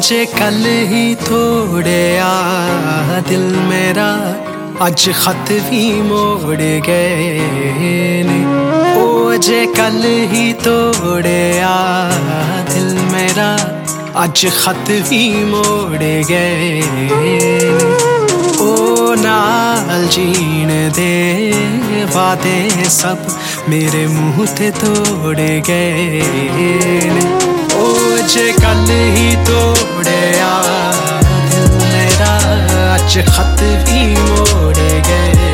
जे कल ही तोड़िया दिल मेरा अज खत भी मोड़ गए ने। ओ जे कल ही तोड़िया दिल मेरा अज खत भी मोड़ गए ने। ओ नाल जीण दे वादे सब मेरे मुंह ते तोड़ गए ने। ओ जे कल ही तोड़िया दिल मेरा अज खत भी मोड़ गए।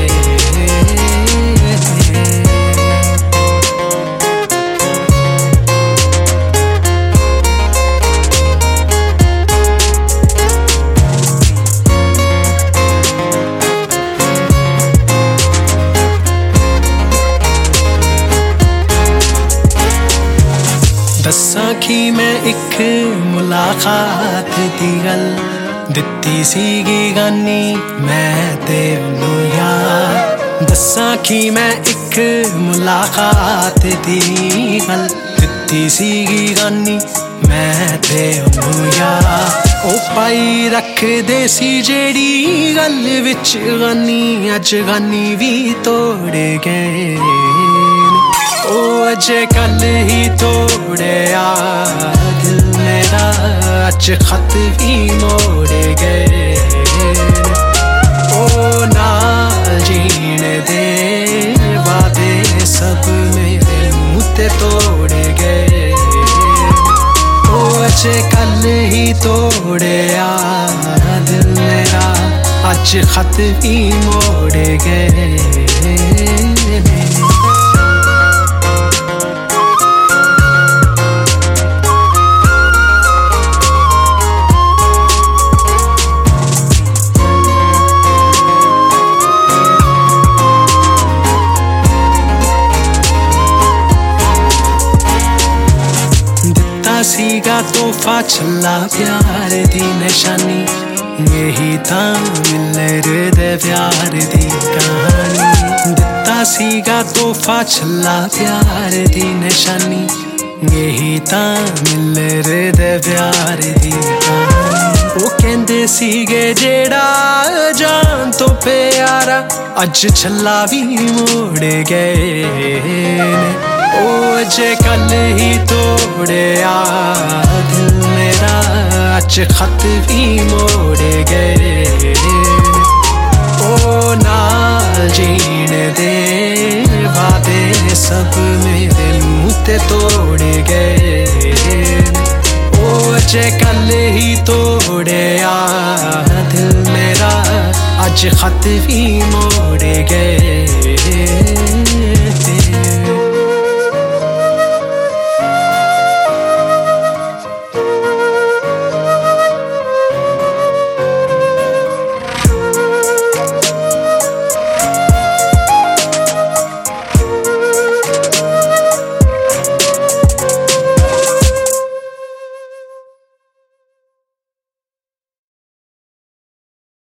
दस्सां कि मैं एक मुलाकात दी गल दित्ती सीगी गानी मैं ते उन्नू यार। दस्सां कि मैं एक मुलाकात दी गल दित्ती सीगी गानी मैं ते उन्नू यार। ओ पाई रख दे सी जेड़ी गल विच गानी अज गानी भी तोड़ गए। ओ जे कल ही तोड़िया दिल मेरा अज खत भी मोड़ गए। ओ नाल जीण दे वादे सब मेरे मुंह ते तोड़ गए। ओ जे कल ही तोड़िया दिल मेरा अज खत भी मोड़ गए। सीगा तोहफा छल्ला प्यार दी निशानी यही तां मिलर दे प्यार दी कहानी। दित्ता सीगा तोहफा छल्ला प्यार दी निशानी यही तां मिलर दे प्यार दी कहानी। ओ कहंदे सीगे जेड़ा जान तो प्यारा अज छल्ला भी मोड़ गए ने। ओ जे कल ही तोड़िया दिल मेरा अज खत भी मोड़ गए। ओ नाल जीण दे वादे सब मेरे मुंह ते तोड़ गए। ओ जे कल ही तोड़िया दिल मेरा अज खत भी मोड़ गए।